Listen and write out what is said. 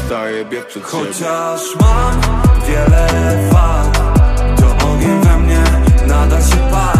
przestaje biec przed siebie. Chociaż mam wiele wad, to ogień we mnie nadal się pali.